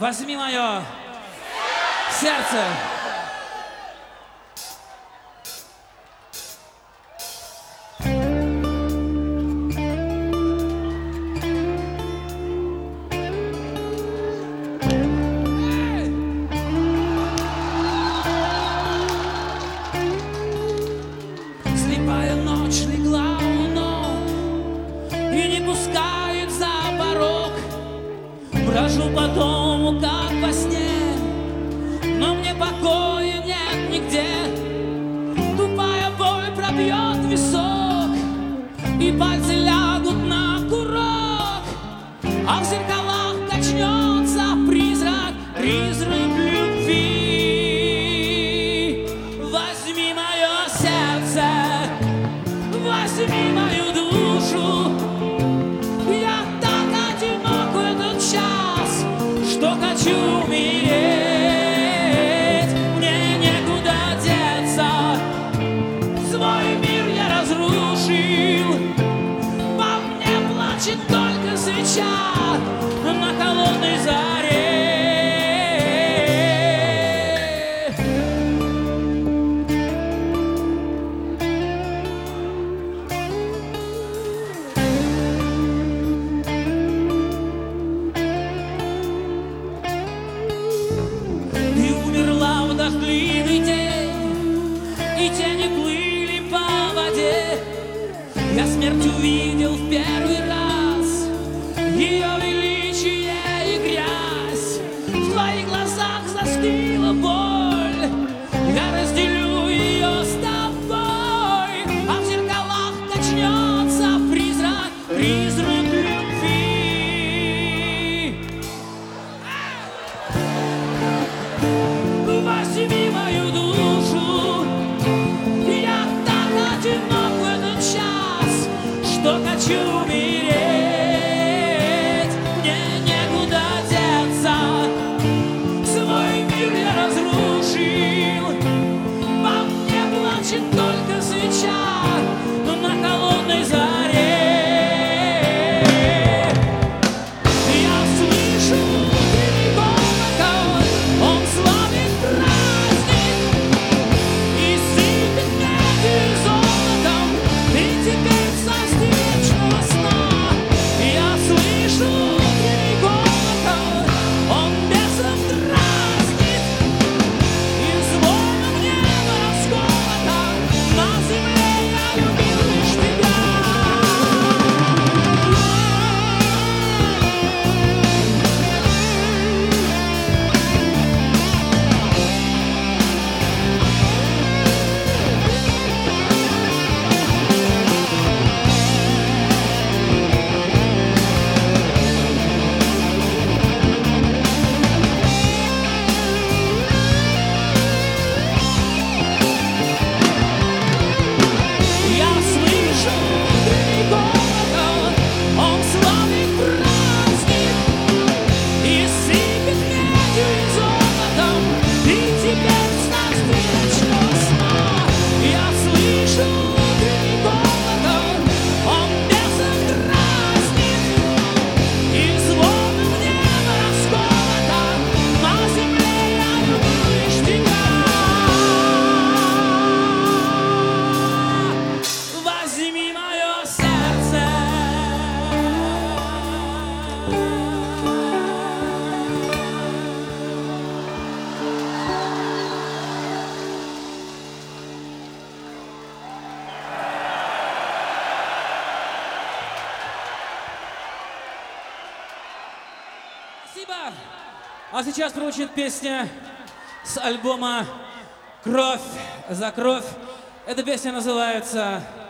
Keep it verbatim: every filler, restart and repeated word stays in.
возьми мое сердце. Слепая ночь легла у ног и не пускает за порог. Брожу по дому, как во сне, но мне покоя нет нигде. Тупая боль пробьет висок, и пальцы лягут на курок, а в зеркалах качнется призрак, призрак любви. Возьми мое сердце, возьми мою душу. Я так одинок в этот час, что хочу умереть. Мне некуда деться, свой мир я разрушил. По мне плачет только свеча на холодной заре. Ты умерла в дождливый день, и тени плыли по воде. Я смерть увидел в первый раз, ее величие и грязь. В твоих глазах застыла боль, я разделю ее с тобой, а в зеркалах качнется призрак, призрак любви. Возьми мою душу, я так одинок в этот час, что хочу умереть. Мне некуда деться, свой мир я разрушил. По мне плачет только свеча на холодной заре. Я слышу утренний колокол, он славит праздник и сыпет медью и золотом, и теперь в царстве вечного сна. Я слышу утренний колокол, он бесов дразнит, и звоном неба расколото, на земле я любил лишь тебя. Я слышу утренний колокол, он славный праздник и сыпет медью и золотом, и теперь в царстве вечного сна. Я слышу утренний колокол, он бесов дразнит, и звоном неба расколото, на земле я люблю лишь тебя. Возьми мое сердце. Спасибо. А сейчас прозвучит песня с альбома «Кровь за кровь». Эта песня называется